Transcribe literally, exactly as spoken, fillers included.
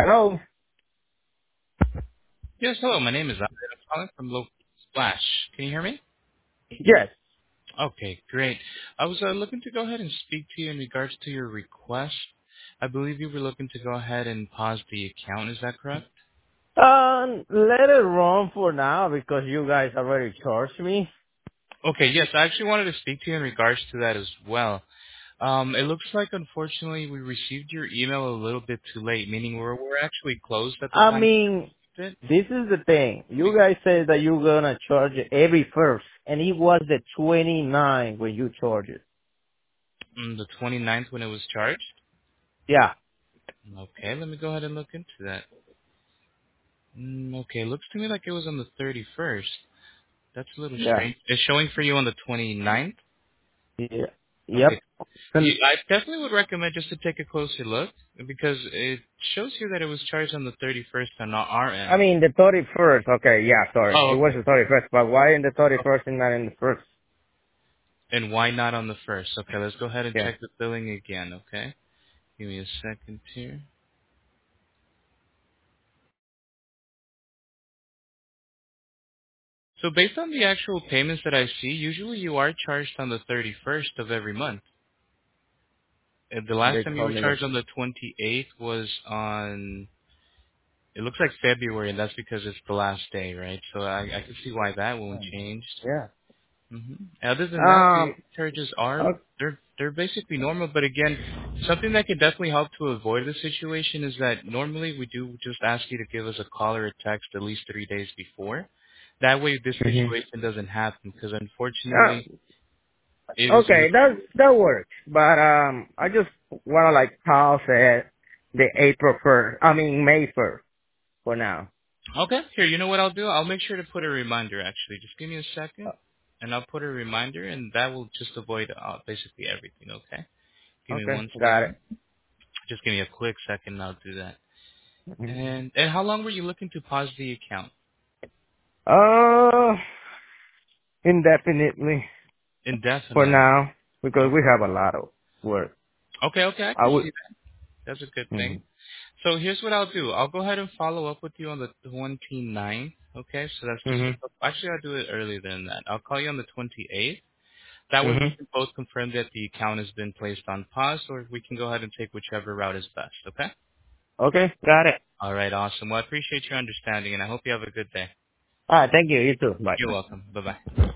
Hello? Yes, hello. My name is Ahmed. I'm calling from Local Splash. Can you hear me? Yes. Okay, great. I was uh, looking to go ahead and speak to you in regards to your request. I believe you were looking to go ahead and pause the account. Is that correct? Um, let it run for now because you guys already charged me. Okay, yes. I actually wanted to speak to you in regards to that as well. Um, it looks like, unfortunately, we received your email a little bit too late, meaning we're, we're actually closed at the I time mean, we received it. this is the thing. You guys said that you're gonna charge it every first, and it was the twenty-nine when you charge it. On the twenty-ninth when it was charged. Yeah. Okay, let me go ahead and look into that. Mm, okay, looks to me like it was on the thirty-first. That's a little Yeah. strange. It's showing for you on the twenty-ninth. Yeah. Okay. Yep. And, You, I definitely would recommend just to take a closer look because it shows here that it was charged on the thirty-first on our I end. mean, the thirty-first. Okay, yeah, sorry. Oh, It was okay. the thirty-first, but why in the thirty-first and not in the first? And why not on the first? Okay, let's go ahead and Yeah. check the billing again, okay? Give me a second here. So based on the actual payments that I see, usually you are charged on the thirty-first of every month. And the last They time you told were me that. charged on the twenty-eighth was on, it looks like February, and that's because it's the last day, right? So I, I can see why that won't change. Yeah. hmm Other than that, the Um, charges are okay. they're they're basically normal. But again, something that could definitely help to avoid the situation is that normally we do just ask you to give us a call or a text at least three days before. That way, this hmm situation doesn't happen because Uh, unfortunately, it was in the Okay, that that works. But um, I just wanna like pause at the April first. I mean May first for now. okay. Here, you know what I'll do? I'll make sure to put a reminder. Actually, just give me a second, and I'll put a reminder, and that will just avoid uh, basically everything. Okay. Give me Okay, one got it. second. Just give me a quick second, and I'll do that. Mhm. And and how long were you looking to pause the account? Uh, indefinitely for Indefinitely. now because Oh, we have a lot of work. okay, okay, I I can would. see that. That's a good thing. Mhm. So here's what I'll do. I'll go ahead and follow up with you on the twenty-ninth. Okay, so that's just Mhm. actually I'll do it earlier than that. I'll call you on the twenty-eighth. That way we Mhm. can both confirm that the account has been placed on pause, or we can go ahead and take whichever route is best. Okay. Okay, got it. All right, awesome. Well, I appreciate your understanding, and I hope you have a good day. All right, thank you. You too. Bye. You're welcome. Bye bye.